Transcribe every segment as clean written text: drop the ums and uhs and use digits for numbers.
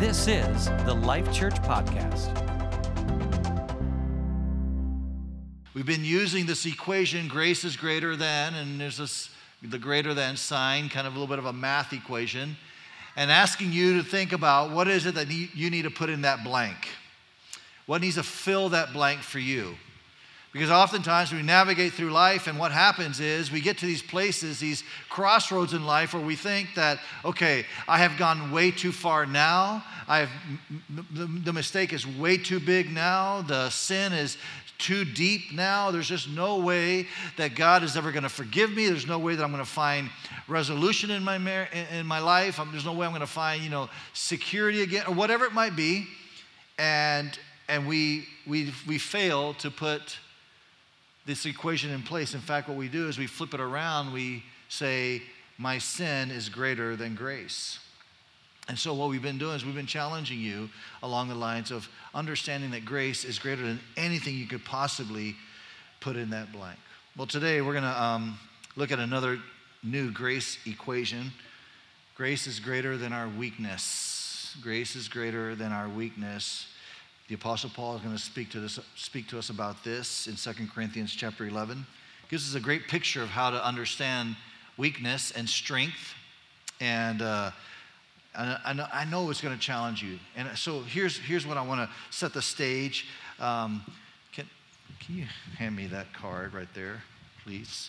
This is the Life Church Podcast. We've been using this equation, grace is greater than, and there's the greater than sign, kind of a little bit of a math equation, and asking you to think about what is it that you need to put in that blank. What needs to fill that blank for you? Because oftentimes we navigate through life, and what happens is we get to these places, these crossroads in life where we think that, okay, I have gone way too far now. The mistake is way too big now. The sin is too deep now. There's just no way that God is ever going to forgive me. There's no way that I'm going to find resolution in my life. There's no way I'm going to find, security again, or whatever it might be. And we fail to put this equation in place. In fact, what we do is we flip it around. We say, my sin is greater than grace. And so what we've been doing is we've been challenging you along the lines of understanding that grace is greater than anything you could possibly put in that blank. Well, today we're going to look at another new grace equation. Grace is greater than our weakness. Grace is greater than our weakness. The Apostle Paul is going to speak to us about this in 2 Corinthians chapter 11. It gives us a great picture of how to understand weakness and strength. And I know it's going to challenge you. And so here's what I want to set the stage. Can you hand me that card right there, please?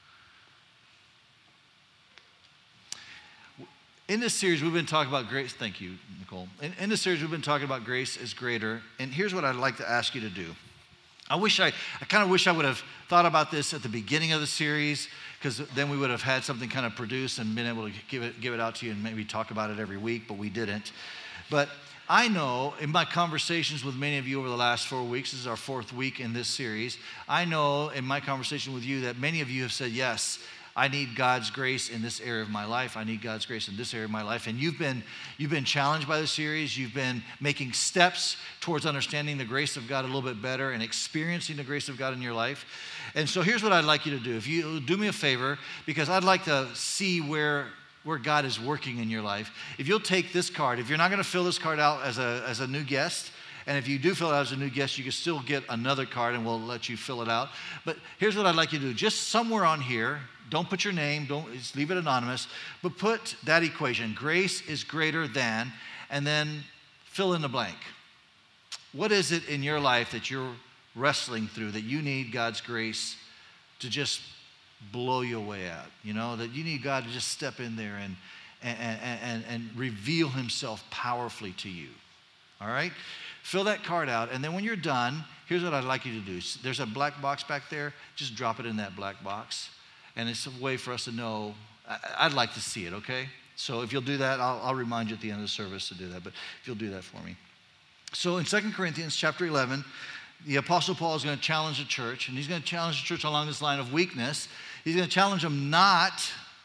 In this series, we've been talking about grace. Thank you, Nicole. In this series, we've been talking about grace is greater. And here's what I'd like to ask you to do. I kind of wish I would have thought about this at the beginning of the series, because then we would have had something kind of produced and been able to give it out to you and maybe talk about it every week, but we didn't. But I know in my conversations with many of you over the last 4 weeks, this is our 4th week in this series, I know in my conversation with you that many of you have said, yes, I need God's grace in this area of my life. I need God's grace in this area of my life. And you've been challenged by the series. You've been making steps towards understanding the grace of God a little bit better and experiencing the grace of God in your life. And so here's what I'd like you to do. If you do me a favor, because I'd like to see where God is working in your life. If you'll take this card, if you're not going to fill this card out as a new guest, and if you do fill it out as a new guest, you can still get another card and we'll let you fill it out. But here's what I'd like you to do. Just somewhere on here, don't put your name, just leave it anonymous, but put that equation, grace is greater than, and then fill in the blank. What is it in your life that you're wrestling through that you need God's grace to just blow you away at? That you need God to just step in there and reveal himself powerfully to you. All right? Fill that card out, and then when you're done, here's what I'd like you to do. There's a black box back there. Just drop it in that black box. And it's a way for us to know. I'd like to see it, okay? So if you'll do that, I'll remind you at the end of the service to do that, but if you'll do that for me. So in 2 Corinthians chapter 11, the Apostle Paul is going to challenge the church, and he's going to challenge the church along this line of weakness. He's going to challenge them not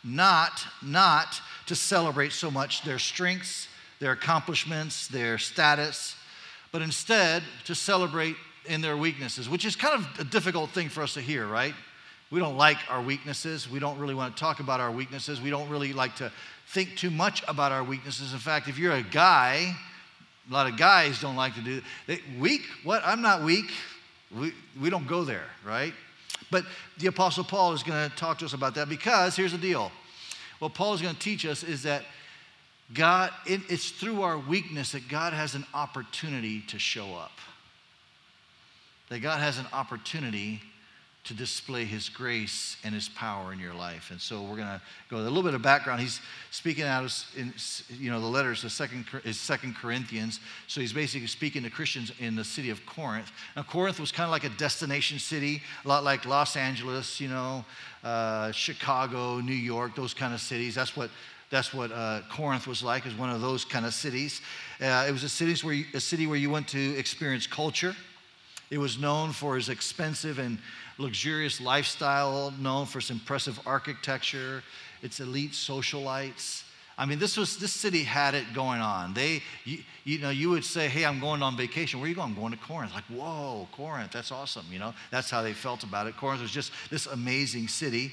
to celebrate so much their strengths, their accomplishments, their status, but instead to celebrate in their weaknesses, which is kind of a difficult thing for us to hear, right? We don't like our weaknesses. We don't really want to talk about our weaknesses. We don't really like to think too much about our weaknesses. In fact, if you're a guy, a lot of guys don't like to do it. Weak? What? I'm not weak. We don't go there, right? But the Apostle Paul is going to talk to us about that, because here's the deal. What Paul is going to teach us is that it's through our weakness that God has an opportunity to show up. That God has an opportunity to display his grace and his power in your life. And so we're going to go with a little bit of background. He's speaking out in the letters of 2 Corinthians. So he's basically speaking to Christians in the city of Corinth. Now, Corinth was kind of like a destination city, a lot like Los Angeles, Chicago, New York, those kind of cities. That's what Corinth was like, is one of those kind of cities. It was a city where you went to experience culture. It was known for its expensive and luxurious lifestyle, known for its impressive architecture, its elite socialites. I mean, this city had it going on. You would say, hey, I'm going on vacation. Where are you going? I'm going to Corinth. Like, whoa, Corinth, that's awesome. That's how they felt about it. Corinth was just this amazing city.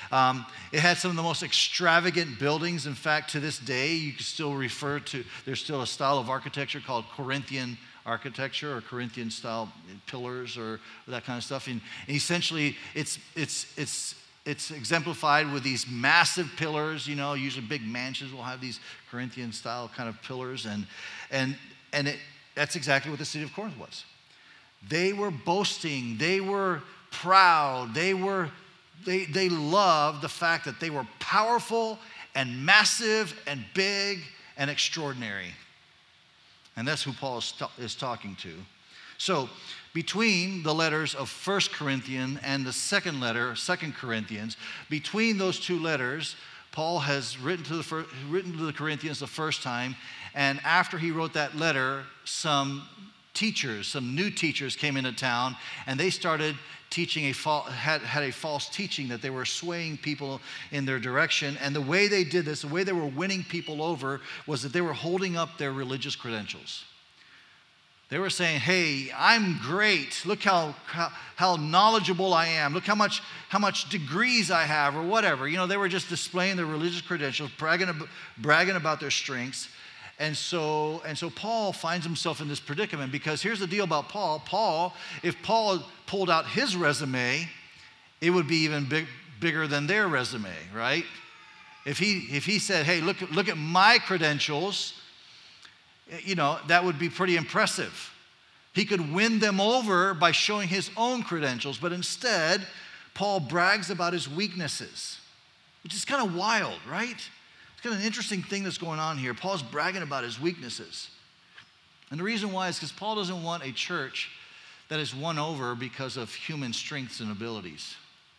It had some of the most extravagant buildings. In fact, to this day, you can still refer to, there's still a style of architecture called Corinthian architecture or Corinthian style pillars or that kind of stuff. And essentially, it's exemplified with these massive pillars. Usually big mansions will have these Corinthian style kind of pillars. That's exactly what the city of Corinth was. They were boasting. They were proud. They loved the fact that they were powerful and massive and big and extraordinary. And that's who Paul is talking to. So between the letters of 1 Corinthians and the second letter, 2 Corinthians, between those two letters, Paul has written to the Corinthians the first time, and after he wrote that letter, some new teachers came into town, and they started teaching had a false teaching that they were swaying people in their direction. And the way they did this, the way they were winning people over, was that they were holding up their religious credentials. They were saying, hey, I'm great. Look how knowledgeable I am. Look how much degrees I have or whatever. They were just displaying their religious credentials, bragging about their strengths. And so Paul finds himself in this predicament, because here's the deal about Paul. If Paul pulled out his resume, it would be even bigger than their resume, right? If he said, hey, look at my credentials, that would be pretty impressive. He could win them over by showing his own credentials, but instead, Paul brags about his weaknesses, which is kind of wild, right? It's kind of an interesting thing that's going on here. Paul's bragging about his weaknesses. And the reason why is because Paul doesn't want a church that is won over because of human strengths and abilities.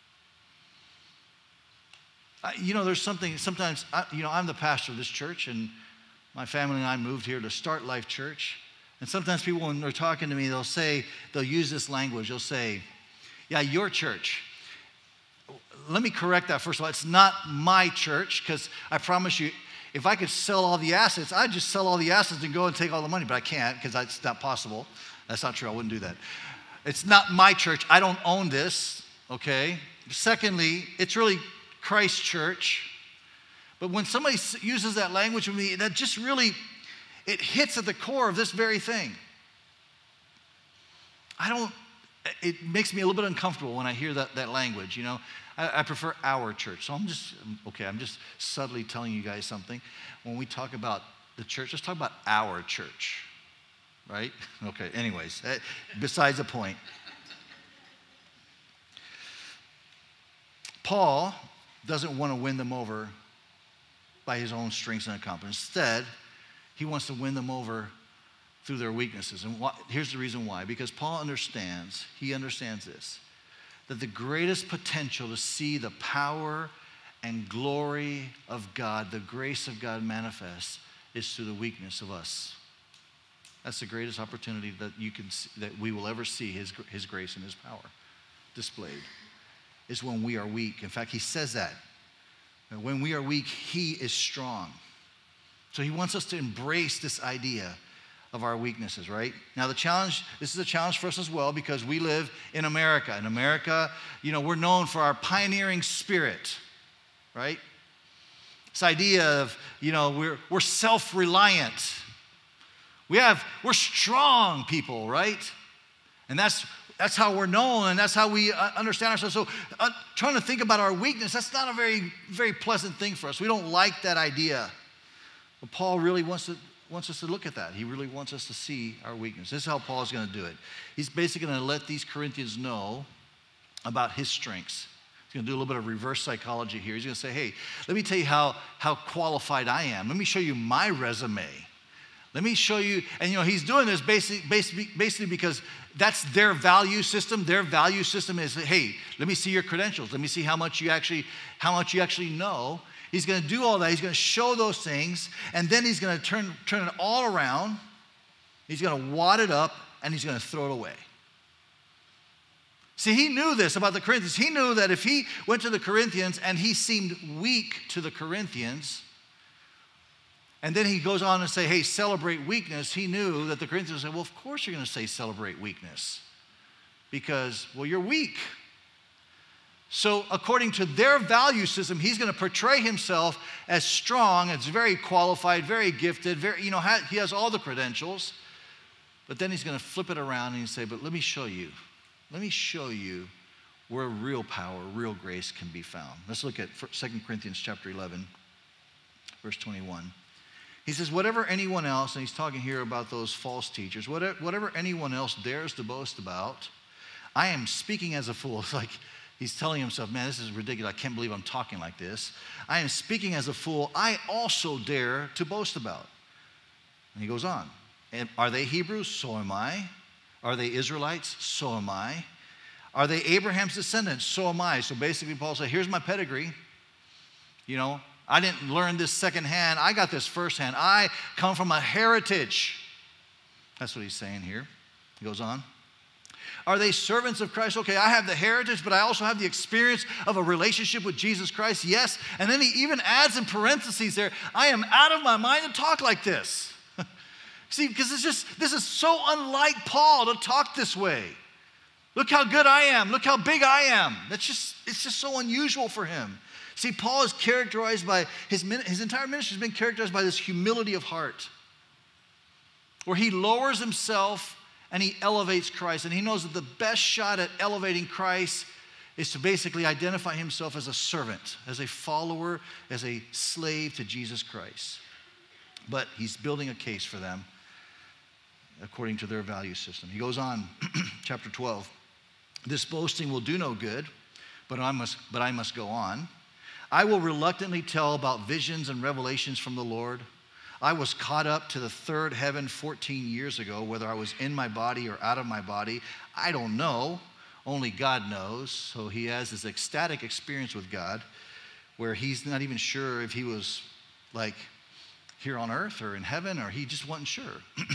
There's something, sometimes, I'm the pastor of this church, and my family and I moved here to start Life Church. And sometimes people, when they're talking to me, they'll use this language. They'll say, yeah, your church. Let me correct that first of all. It's not my church, because I promise you, if I could sell all the assets, I'd just sell all the assets and go and take all the money. But I can't, because that's not possible. That's not true. I wouldn't do that. It's not my church. I don't own this, okay? Secondly, it's really Christ's church. But when somebody uses that language with me, that just really, it hits at the core of this very thing. It makes me a little bit uncomfortable when I hear that language, I prefer our church. So I'm just subtly telling you guys something. When we talk about the church, let's talk about our church, right? Okay, anyways, besides the point. Paul doesn't want to win them over by his own strengths and accomplishments. Instead, he wants to win them over through their weaknesses. And here's the reason why. Because Paul understands this, that the greatest potential to see the power and glory of God, the grace of God manifest, is through the weakness of us. That's the greatest opportunity that we will ever see his grace and his power displayed, is when we are weak. In fact, he says that. When we are weak, he is strong. So he wants us to embrace this idea of our weaknesses, right? Now this is a challenge for us as well, because we live in America. In America, we're known for our pioneering spirit, right? This idea of, we're self-reliant. We're strong people, right? And that's how we're known, and that's how we understand ourselves. So trying to think about our weakness, that's not a very, very pleasant thing for us. We don't like that idea. But Paul really wants us to look at that. He really wants us to see our weakness. This is how Paul is going to do it. He's basically going to let these Corinthians know about his strengths. He's going to do a little bit of reverse psychology here. He's going to say, hey, let me tell you how qualified I am. Let me show you my resume. Let me show you, and he's doing this basically because that's their value system. Their value system is, hey, let me see your credentials. Let me see how much you actually know. He's going to do all that. He's going to show those things, and then he's going to turn it all around. He's going to wad it up, and he's going to throw it away. See, he knew this about the Corinthians. He knew that if he went to the Corinthians and he seemed weak to the Corinthians, and then he goes on and say, hey, celebrate weakness, he knew that the Corinthians would say, well, of course you're going to say celebrate weakness, because, well, you're weak. So according to their value system, he's going to portray himself as strong, as very qualified, very gifted, he has all the credentials. But then he's going to flip it around and say, but let me show you where real power, real grace can be found. Let's look at 2 Corinthians chapter 11, verse 21. He says, whatever anyone else, and he's talking here about those false teachers, whatever anyone else dares to boast about, I am speaking as a fool. It's like he's telling himself, man, this is ridiculous. I can't believe I'm talking like this. I am speaking as a fool. I also dare to boast about. And he goes on. And are they Hebrews? So am I. Are they Israelites? So am I. Are they Abraham's descendants? So am I. So basically, Paul said, here's my pedigree. I didn't learn this secondhand. I got this firsthand. I come from a heritage. That's what he's saying here. He goes on. Are they servants of Christ? Okay, I have the heritage, but I also have the experience of a relationship with Jesus Christ. Yes. And then he even adds in parentheses there, I am out of my mind to talk like this. See, because this is so unlike Paul to talk this way. Look how good I am. Look how big I am. It's just so unusual for him. See, Paul is characterized by, his entire ministry has been characterized by this humility of heart, where he lowers himself and he elevates Christ. And he knows that the best shot at elevating Christ is to basically identify himself as a servant, as a follower, as a slave to Jesus Christ. But he's building a case for them according to their value system. He goes on, chapter 12. This boasting will do no good, but I must go on. I will reluctantly tell about visions and revelations from the Lord. I was caught up to the third heaven 14 years ago. Whether I was in my body or out of my body, I don't know. Only God knows. So he has this ecstatic experience with God where he's not even sure if he was like here on earth or in heaven, or he just wasn't sure.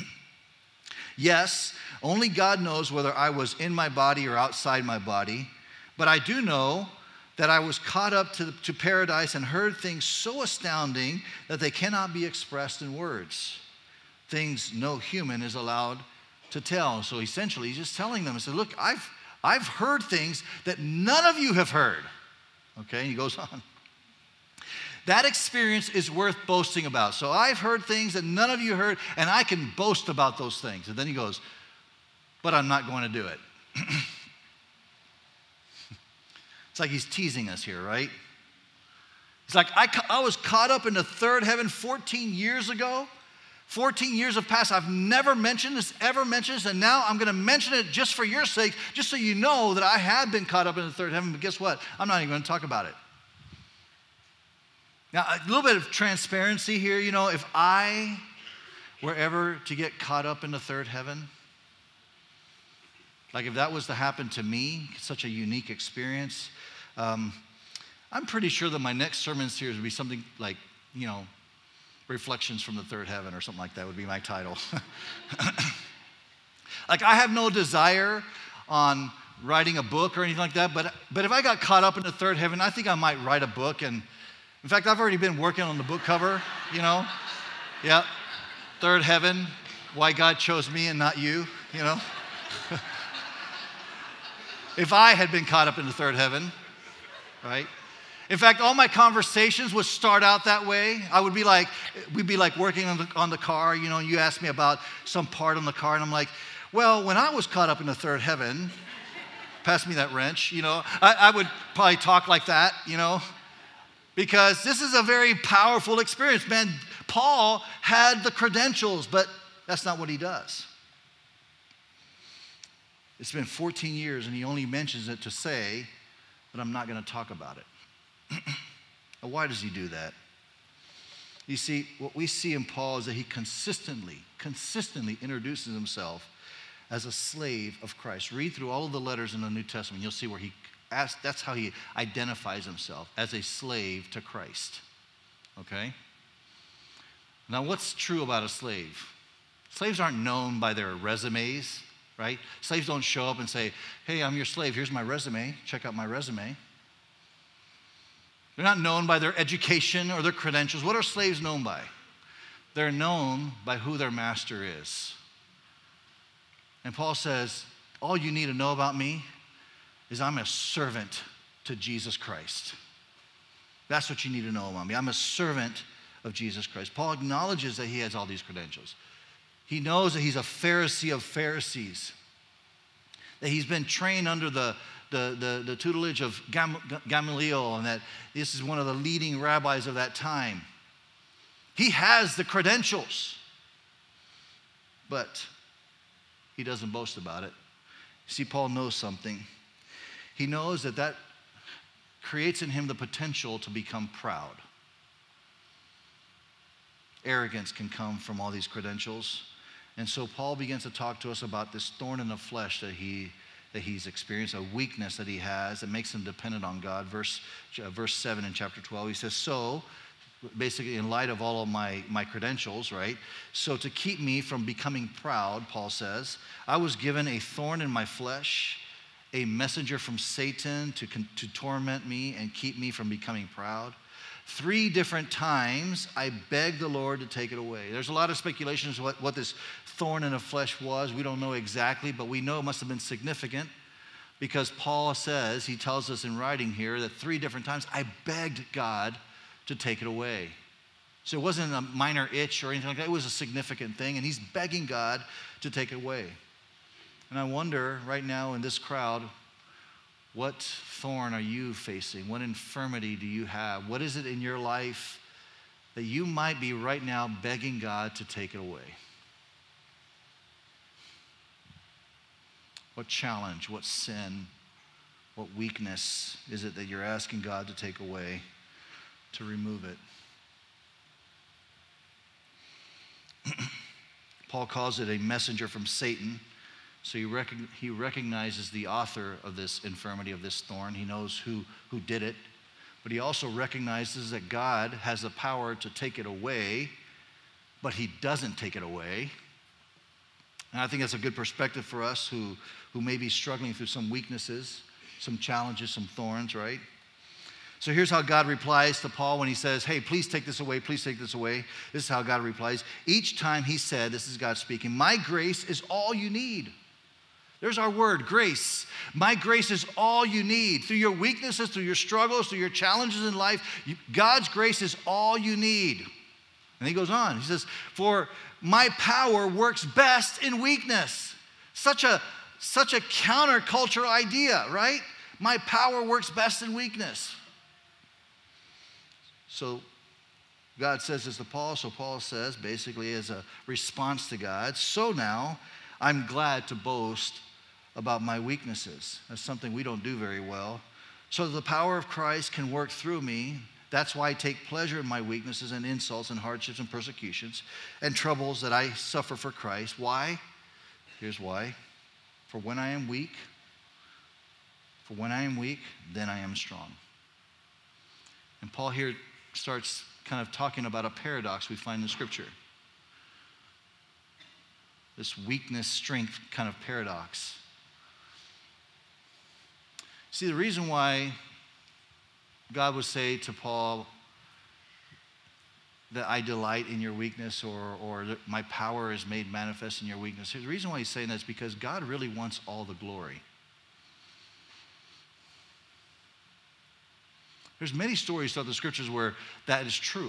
Yes, only God knows whether I was in my body or outside my body, but I do know that I was caught up to paradise and heard things so astounding that they cannot be expressed in words. Things no human is allowed to tell. So essentially, he's just telling them, he said, look, I've heard things that none of you have heard. Okay, and he goes on. That experience is worth boasting about. So I've heard things that none of you heard, and I can boast about those things. And then he goes, but I'm not going to do it. It's like he's teasing us here, right? It's like, I was caught up in the third heaven 14 years ago. 14 years have passed. I've never mentioned this, and now I'm going to mention it just for your sake, just so you know that I have been caught up in the third heaven. But guess what? I'm not even going to talk about it. Now, a little bit of transparency here. If I were ever to get caught up in the third heaven, like if that was to happen to me, such a unique experience, I'm pretty sure that my next sermon series would be something like, Reflections from the Third Heaven or something like that would be my title. Like I have no desire on writing a book or anything like that, but if I got caught up in the third heaven, I think I might write a book. And in fact, I've already been working on the book cover, Yeah, third heaven, why God chose me and not you, If I had been caught up in the third heaven, right? In fact, all my conversations would start out that way. We'd be like working on the car, and you asked me about some part on the car, and I'm like, well, when I was caught up in the third heaven, pass me that wrench, I would probably talk like that, because this is a very powerful experience. Man, Paul had the credentials, but that's not what he does. It's been 14 years, and he only mentions it to say that I'm not going to talk about it. Now, why does he do that? You see, what we see in Paul is that he consistently introduces himself as a slave of Christ. Read through all of the letters in the New Testament. You'll see where that's how he identifies himself, as a slave to Christ. Okay? Now, what's true about a slave? Slaves aren't known by their resumes, right? Slaves don't show up and say, hey, I'm your slave. Here's my resume. Check out my resume. They're not known by their education or their credentials. What are slaves known by? They're known by who their master is. And Paul says, all you need to know about me is I'm a servant to Jesus Christ. That's what you need to know about me. I'm a servant of Jesus Christ. Paul acknowledges that he has all these credentials. He knows that he's a Pharisee of Pharisees, that he's been trained under the tutelage of Gamaliel, and that this is one of the leading rabbis of that time. He has the credentials, but he doesn't boast about it. See, Paul knows something. He knows that creates in him the potential to become proud. Arrogance can come from all these credentials. And so Paul begins to talk to us about this thorn in the flesh that he's experienced, a weakness that he has that makes him dependent on God. Verse 7 in chapter 12, he says, so, basically in light of all of my credentials, right? So to keep me from becoming proud, Paul says, I was given a thorn in my flesh, a messenger from Satan to torment me and keep me from becoming proud. 3 different times I begged the Lord to take it away. There's a lot of speculations what this thorn in the flesh was. We don't know exactly, but we know it must have been significant because Paul says, he tells us in writing here that 3 different times I begged God to take it away. So it wasn't a minor itch or anything like that. It was a significant thing, and he's begging God to take it away. And I wonder right now in this crowd, what thorn are you facing? What infirmity do you have? What is it in your life that you might be right now begging God to take it away? What challenge, what sin, what weakness is it that you're asking God to take away, to remove it? Paul calls it a messenger from Satan. So he recognizes the author of this infirmity, of this thorn. He knows who did it. But he also recognizes that God has the power to take it away, but he doesn't take it away. And I think that's a good perspective for us who may be struggling through some weaknesses, some challenges, some thorns, right? So here's how God replies to Paul when he says, hey, please take this away, please take this away. This is how God replies. Each time he said, this is God speaking, my grace is all you need. There's our word, grace. My grace is all you need. Through your weaknesses, through your struggles, through your challenges in life, God's grace is all you need. And he goes on. He says, for my power works best in weakness. Such a counterculture idea, right? My power works best in weakness. So God says this to Paul. So Paul says, basically as a response to God, so now I'm glad to boast about my weaknesses. That's something we don't do very well. So that the power of Christ can work through me. That's why I take pleasure in my weaknesses and insults and hardships and persecutions and troubles that I suffer for Christ. Why? Here's why. For when I am weak, then I am strong. And Paul here starts kind of talking about a paradox we find in Scripture. This weakness-strength kind of paradox. See, the reason why God would say to Paul that I delight in your weakness or that my power is made manifest in your weakness, the reason why he's saying that is because God really wants all the glory. There's many stories throughout the Scriptures where that is true.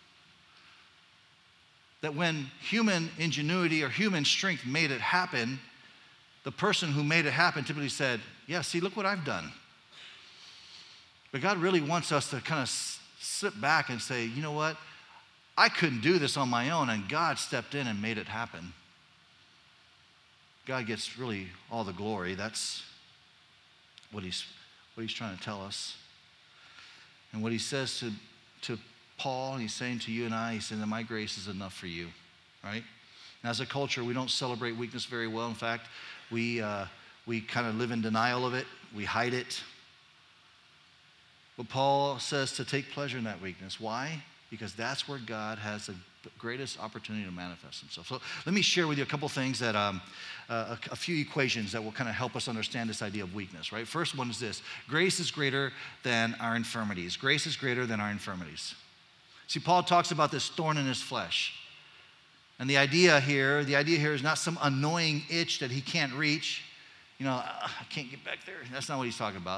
That when human ingenuity or human strength made it happen, the person who made it happen typically said, yeah, see, look what I've done. But God really wants us to kind of sit back and say, you know what? I couldn't do this on my own, and God stepped in and made it happen. God gets really all the glory. That's what he's trying to tell us. And what he says to Paul, he's saying to you and I, he's saying that my grace is enough for you, right? And as a culture, we don't celebrate weakness very well. In fact, we kind of live in denial of it. We hide it. But Paul says to take pleasure in that weakness. Why? Because that's where God has the greatest opportunity to manifest himself. So let me share with you a couple things that, a few equations that will kind of help us understand this idea of weakness, right? First one is this. Grace is greater than our infirmities. Grace is greater than our infirmities. See, Paul talks about this thorn in his flesh. And the idea here is not some annoying itch that he can't reach. You know, I can't get back there. That's not what he's talking about.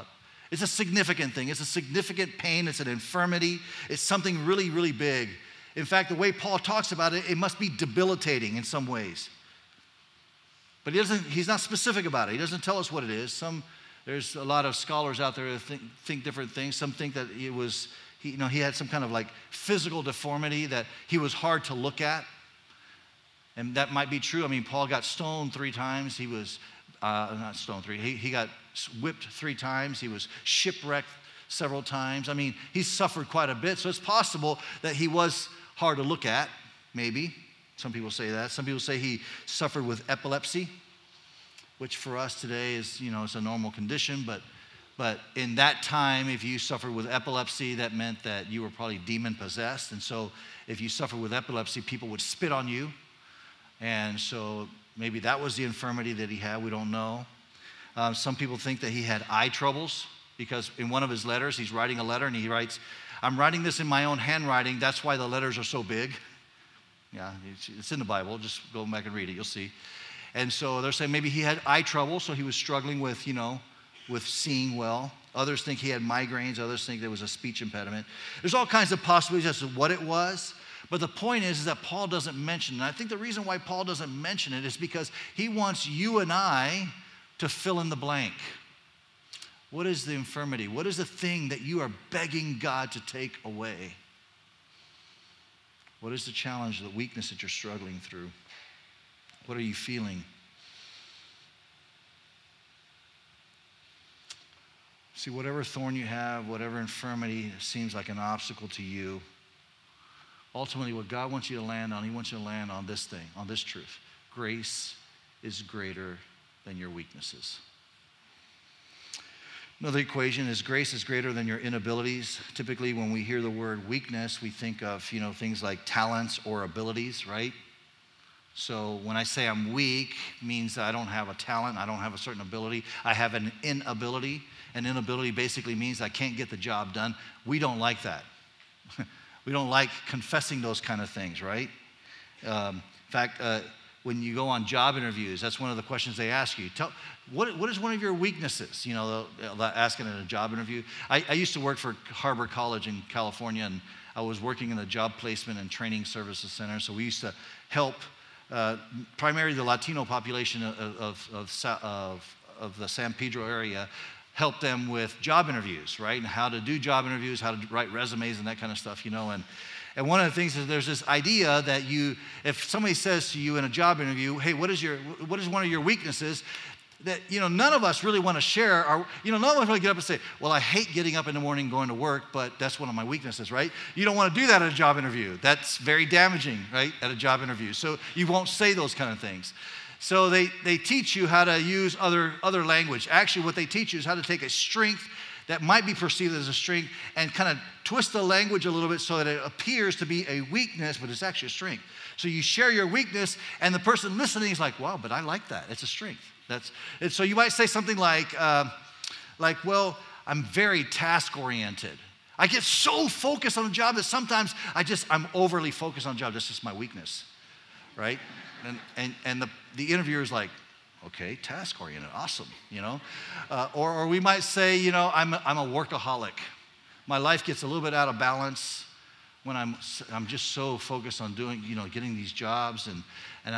It's a significant thing. It's a significant pain. It's an infirmity. It's something really, really big. In fact, the way Paul talks about it, it must be debilitating in some ways. But he's not specific about it. He doesn't tell us what it is. There's a lot of scholars out there that think different things. Some think that he had some kind of like physical deformity, that he was hard to look at. And that might be true. I mean, Paul got stoned 3 times. He was, not stoned 3, he got whipped 3 times. He was shipwrecked several times. I mean, he suffered quite a bit. So it's possible that he was hard to look at, maybe. Some people say that. Some people say he suffered with epilepsy, which for us today is, it's a normal condition. But in that time, if you suffered with epilepsy, that meant that you were probably demon-possessed. And so if you suffered with epilepsy, people would spit on you. And so maybe that was the infirmity that he had. We don't know. Some people think that he had eye troubles, because in one of his letters, he's writing a letter and he writes, "I'm writing this in my own handwriting. That's why the letters are so big." Yeah, it's in the Bible. Just go back and read it. You'll see. And so they're saying maybe he had eye trouble, so he was struggling with, with seeing well. Others think he had migraines. Others think there was a speech impediment. There's all kinds of possibilities as to what it was. But the point is that Paul doesn't mention it. And I think the reason why Paul doesn't mention it is because he wants you and I to fill in the blank. What is the infirmity? What is the thing that you are begging God to take away? What is the challenge, the weakness that you're struggling through? What are you feeling? See, whatever thorn you have, whatever infirmity seems like an obstacle to you, ultimately what God wants you to land on, he wants you to land on this thing, on this truth. Grace is greater than your weaknesses. Another equation is grace is greater than your inabilities. Typically, when we hear the word weakness, we think of, things like talents or abilities, right? So when I say I'm weak, it means that I don't have a talent, I don't have a certain ability. I have an inability. An inability basically means I can't get the job done. We don't like that. We don't like confessing those kind of things, right? In fact, when you go on job interviews, that's one of the questions they ask you. What is one of your weaknesses? They'll ask it in a job interview. I used to work for Harbor College in California, and I was working in the Job Placement and Training Services Center. So we used to help primarily the Latino population of the San Pedro area, help them with job interviews, right? And how to do job interviews, how to write resumes and that kind of stuff, And one of the things is there's this idea that if somebody says to you in a job interview, "Hey, what is one of your weaknesses?" That, none of us really want to share none of us really get up and say, "Well, I hate getting up in the morning going to work, but that's one of my weaknesses," right? You don't want to do that at a job interview. That's very damaging, right, at a job interview. So you won't say those kind of things. So they teach you how to use other language. Actually, what they teach you is how to take a strength that might be perceived as a strength and kind of twist the language a little bit so that it appears to be a weakness, but it's actually a strength. So you share your weakness, and the person listening is like, "Wow, but I like that. It's a strength." And so you might say something like, "Well, I'm very task-oriented. I get so focused on the job that sometimes I'm overly focused on the job. That's just my weakness," right? And the interviewer is like, "Okay, task-oriented, awesome," Or we might say, I'm a workaholic. My life gets a little bit out of balance when I'm just so focused on doing, getting these jobs, and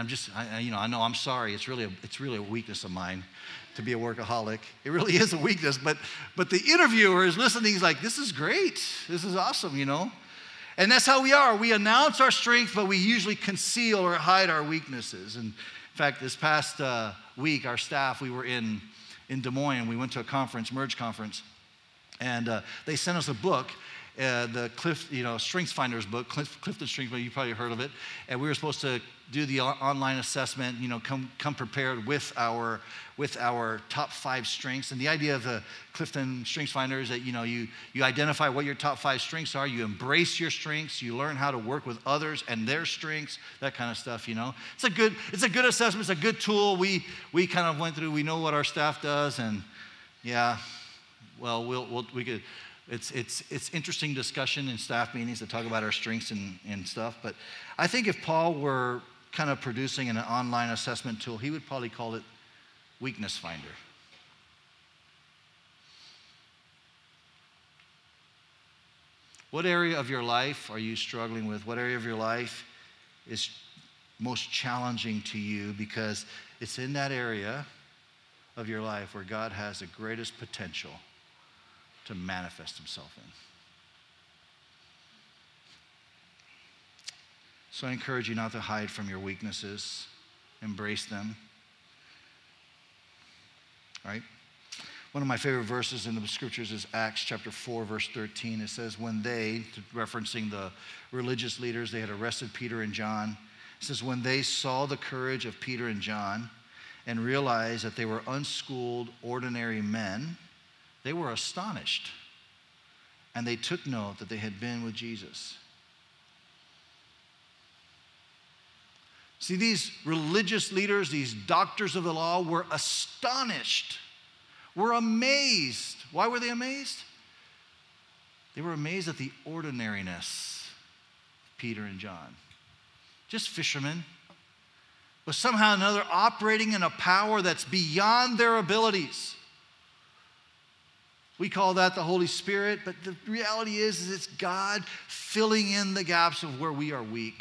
I know I'm sorry. It's really a weakness of mine to be a workaholic. It really is a weakness, but the interviewer is listening. He's like, "This is great. This is awesome," And that's how we are. We announce our strength, but we usually conceal or hide our weaknesses. And in fact, this past week, our staff, we were in Des Moines. We went to a conference, Merge Conference, and they sent us a book, the Strengths Finders book, Clifton Strengths, you probably heard of it. And we were supposed to do the online assessment, come prepared with our top 5 strengths. And the idea of the Clifton Strengths Finder is that, you identify what your top 5 strengths are, you embrace your strengths, you learn how to work with others and their strengths, that kind of stuff, It's a good assessment, it's a good tool. We kind of went through, we know what our staff does, and yeah, well, we could. It's interesting discussion in staff meetings to talk about our strengths and stuff. But I think if Paul were kind of producing an online assessment tool, he would probably call it Weakness Finder. What area of your life are you struggling with? What area of your life is most challenging to you? Because it's in that area of your life where God has the greatest potential to manifest himself in. So I encourage you not to hide from your weaknesses. Embrace them. All right? One of my favorite verses in the scriptures is Acts chapter 4, verse 13. It says, when they, referencing the religious leaders, they had arrested Peter and John. It says, when they saw the courage of Peter and John and realized that they were unschooled, ordinary men, they were astonished. And they took note that they had been with Jesus. See, these religious leaders, these doctors of the law, were astonished, were amazed. Why were they amazed? They were amazed at the ordinariness of Peter and John. Just fishermen, but somehow or another operating in a power that's beyond their abilities. We call that the Holy Spirit, but the reality is it's God filling in the gaps of where we are weak.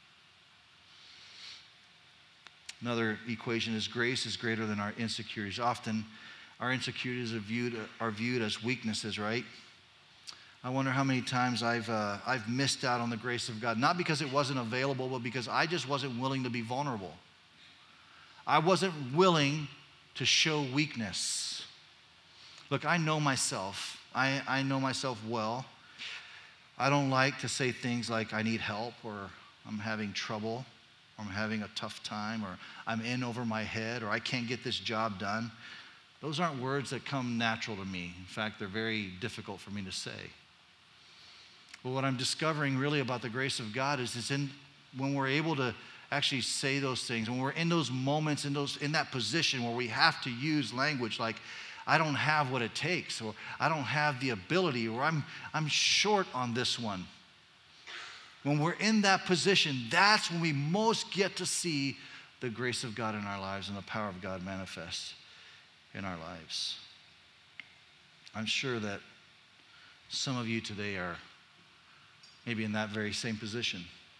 Another equation is grace is greater than our insecurities. Often our insecurities are viewed as weaknesses, right? I wonder how many times I've missed out on the grace of God, not because it wasn't available, but because I just wasn't willing to be vulnerable. I wasn't willing to show weakness. Look, I know myself. I know myself well. I don't like to say things like I need help or I'm having trouble or I'm having a tough time or I'm in over my head or I can't get this job done. Those aren't words that come natural to me. In fact, they're very difficult for me to say. But what I'm discovering really about the grace of God is it's when we're able to actually say those things, when we're in those moments, in that position where we have to use language like, I don't have what it takes, or I don't have the ability, or I'm short on this one. When we're in that position, that's when we most get to see the grace of God in our lives and the power of God manifest in our lives. I'm sure that some of you today are maybe in that very same position.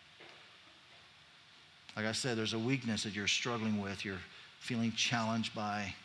Like I said, there's a weakness that you're struggling with, you're feeling challenged by.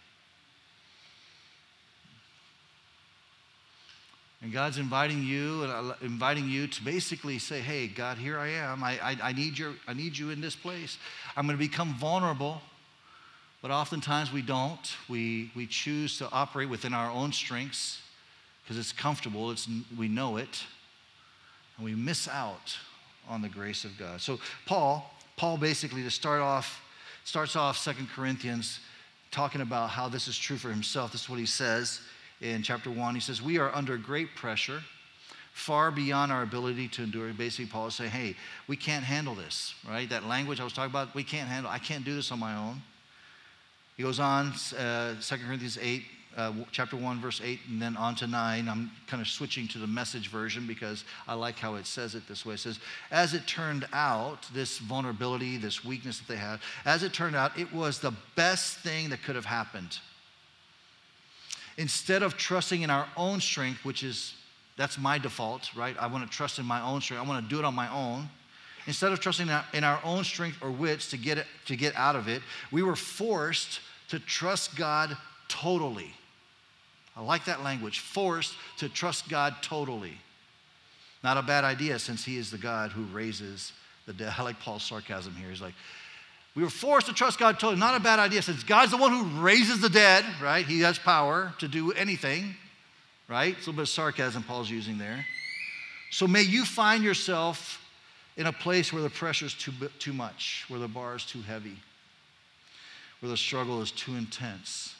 And God's inviting you to basically say, hey, God, here I am. I need you in this place. I'm going to become vulnerable. But oftentimes we don't. We choose to operate within our own strengths because it's comfortable. We know it. And we miss out on the grace of God. So Paul basically starts off 2 Corinthians talking about how this is true for himself. This is what he says. In chapter 1, he says, we are under great pressure, far beyond our ability to endure. Basically, Paul is saying, hey, we can't handle this, right? That language I was talking about, we can't handle. I can't do this on my own. He goes on, 2 Corinthians 8, chapter 1, verse 8, and then on to 9. I'm kind of switching to the Message version because I like how it says it this way. It says, as it turned out, this vulnerability, this weakness that they had, as it turned out, it was the best thing that could have happened. Instead of trusting in our own strength, that's my default, right? I want to trust in my own strength. I want to do it on my own. Instead of trusting in our own strength or wits to get out of it, we were forced to trust God totally. I like that language, forced to trust God totally. Not a bad idea since he is the God who raises the dead. I like Paul's sarcasm here. He's like, we were forced to trust God totally. Not a bad idea since God's the one who raises the dead, right? He has power to do anything, right? It's a little bit of sarcasm Paul's using there. So may you find yourself in a place where the pressure is too much, where the bar is too heavy, where the struggle is too intense,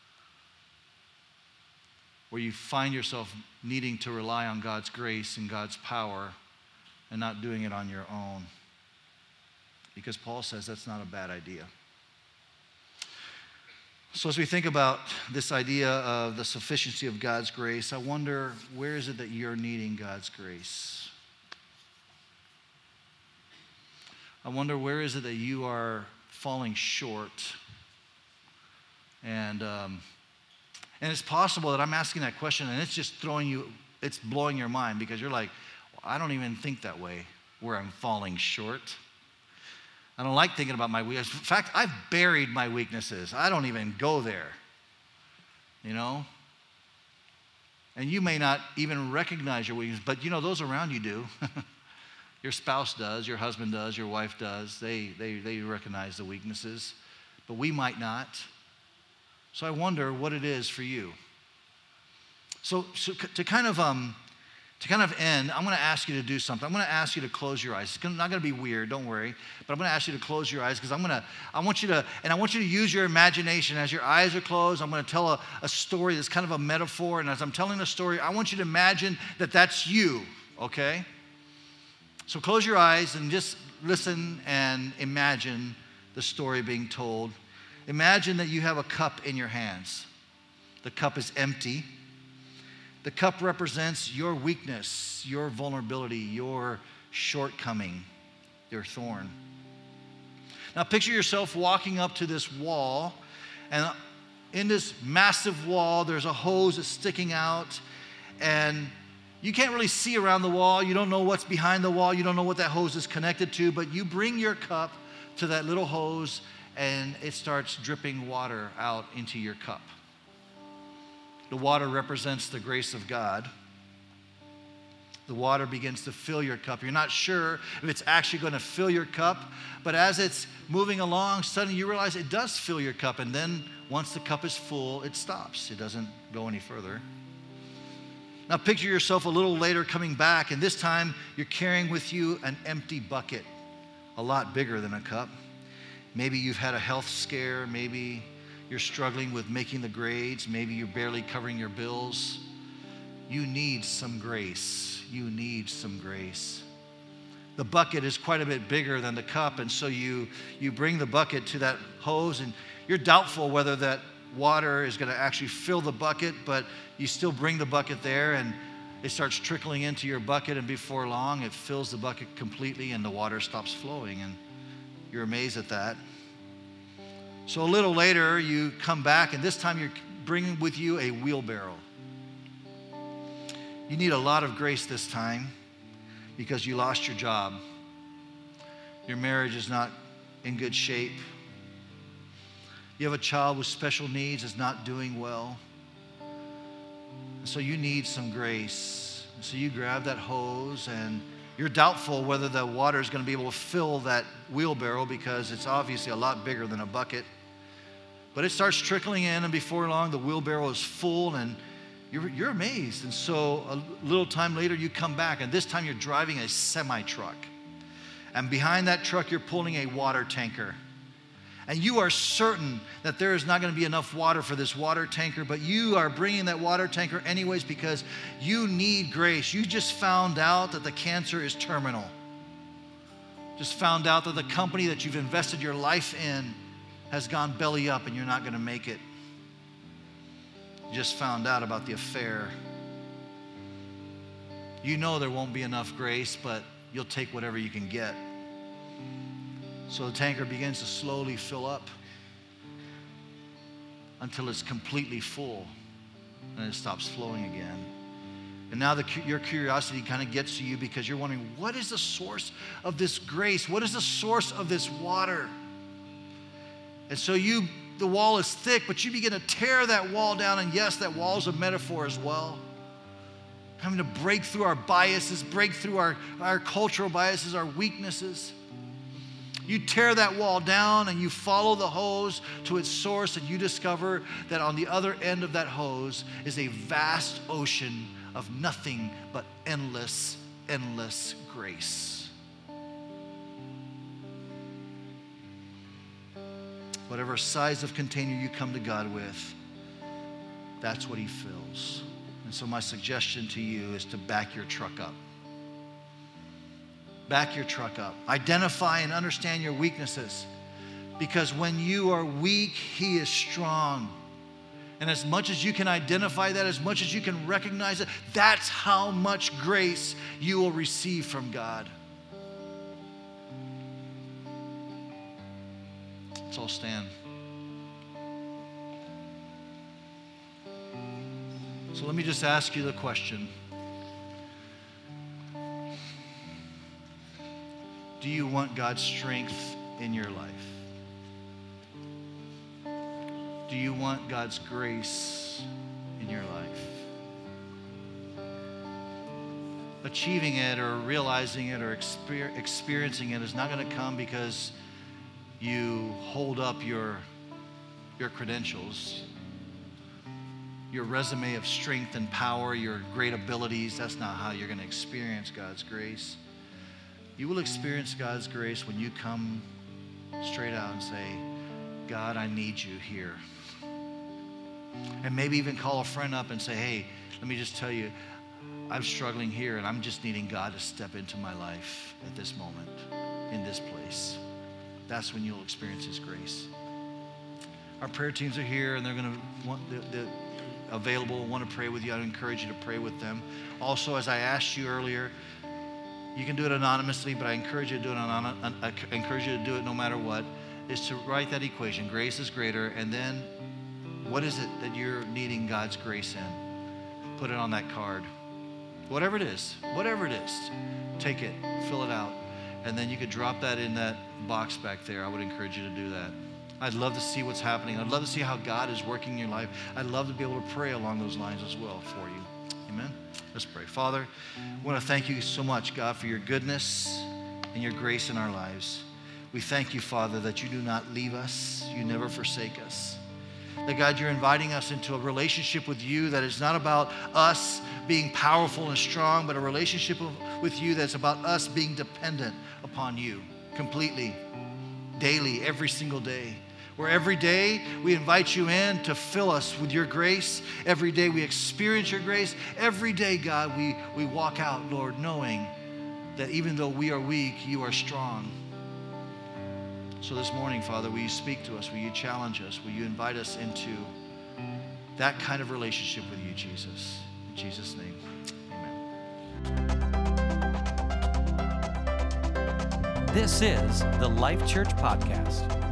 where you find yourself needing to rely on God's grace and God's power and not doing it on your own. Because Paul says that's not a bad idea. So as we think about this idea of the sufficiency of God's grace, I wonder, where is it that you're needing God's grace? I wonder, where is it that you are falling short? And it's possible that I'm asking that question and it's just blowing your mind because you're like, I don't even think that way, where I'm falling short. I don't like thinking about my weaknesses. In fact, I've buried my weaknesses. I don't even go there, you know? And you may not even recognize your weaknesses, but those around you do. Your spouse does, your husband does, your wife does. They recognize the weaknesses, but we might not. So I wonder what it is for you. So to kind of end, I'm going to ask you to do something. I'm going to ask you to close your eyes. It's not going to be weird, don't worry. But I'm going to ask you to close your eyes because I want you to use your imagination. As your eyes are closed, I'm going to tell a story that's kind of a metaphor. And as I'm telling the story, I want you to imagine that that's you, okay? So close your eyes and just listen and imagine the story being told. Imagine that you have a cup in your hands. The cup is empty. The cup represents your weakness, your vulnerability, your shortcoming, your thorn. Now picture yourself walking up to this wall, and in this massive wall, there's a hose that's sticking out, and you can't really see around the wall. You don't know what's behind the wall. You don't know what that hose is connected to, but you bring your cup to that little hose, and it starts dripping water out into your cup. The water represents the grace of God. The water begins to fill your cup. You're not sure if it's actually going to fill your cup, but as it's moving along, suddenly you realize it does fill your cup, and then once the cup is full, it stops. It doesn't go any further. Now picture yourself a little later coming back, and this time you're carrying with you an empty bucket, a lot bigger than a cup. Maybe you've had a health scare. Maybe you're struggling with making the grades. Maybe you're barely covering your bills. You need some grace. You need some grace. The bucket is quite a bit bigger than the cup, and so you bring the bucket to that hose, and you're doubtful whether that water is going to actually fill the bucket, but you still bring the bucket there, and it starts trickling into your bucket, and before long, it fills the bucket completely, and the water stops flowing, and you're amazed at that. So a little later, you come back, and this time you're bringing with you a wheelbarrow. You need a lot of grace this time because you lost your job. Your marriage is not in good shape. You have a child with special needs that's not doing well. So you need some grace. So you grab that hose, and you're doubtful whether the water is going to be able to fill that wheelbarrow because it's obviously a lot bigger than a bucket. But it starts trickling in, and before long, the wheelbarrow is full, and you're amazed. And so a little time later, you come back, and this time you're driving a semi-truck. And behind that truck, you're pulling a water tanker. And you are certain that there is not going to be enough water for this water tanker, but you are bringing that water tanker anyways because you need grace. You just found out that the cancer is terminal. Just found out that the company that you've invested your life in has gone belly up and you're not going to make it. You just found out about the affair. You know there won't be enough grace, but you'll take whatever you can get. So the tanker begins to slowly fill up until it's completely full, and it stops flowing again. And now your curiosity kind of gets to you because you're wondering, what is the source of this grace? What is the source of this water? And so the wall is thick, but you begin to tear that wall down, and yes, that wall is a metaphor as well. Having to break through our biases, break through our cultural biases, our weaknesses. You tear that wall down and you follow the hose to its source, and you discover that on the other end of that hose is a vast ocean of nothing but endless, endless grace. Whatever size of container you come to God with, that's what He fills. And so my suggestion to you is to back your truck up. Back your truck up. Identify and understand your weaknesses. Because when you are weak, He is strong. And as much as you can identify that, as much as you can recognize it, that's how much grace you will receive from God. Let's all stand. So let me just ask you the question. Do you want God's strength in your life? Do you want God's grace in your life? Achieving it or realizing it or experiencing it is not going to come because you hold up your credentials, your resume of strength and power, your great abilities. That's not how you're going to experience God's grace. You will experience God's grace when you come straight out and say, God, I need you here. And maybe even call a friend up and say, hey, let me just tell you, I'm struggling here and I'm just needing God to step into my life at this moment, in this place. That's when you'll experience His grace. Our prayer teams are here and they're going to want available, want to pray with you. I'd encourage you to pray with them. Also, as I asked you earlier, you can do it anonymously, but I encourage you to do it no matter what, is to write that equation. Grace is greater, and then what is it that you're needing God's grace in? Put it on that card. Whatever it is, take it, fill it out, and then you could drop that in that box back there. I would encourage you to do that. I'd love to see what's happening. I'd love to see how God is working in your life. I'd love to be able to pray along those lines as well for you. Amen? Let's pray. Father, I want to thank you so much, God, for your goodness and your grace in our lives. We thank you, Father, that you do not leave us. You never forsake us. That, God, you're inviting us into a relationship with you that is not about us being powerful and strong, but a relationship with you that's about us being dependent upon you completely, daily, every single day. Where every day we invite you in to fill us with your grace. Every day we experience your grace. Every day, God, we walk out, Lord, knowing that even though we are weak, you are strong. So this morning, Father, will you speak to us? Will you challenge us? Will you invite us into that kind of relationship with you, Jesus? In Jesus' name, amen. This is the Life Church Podcast.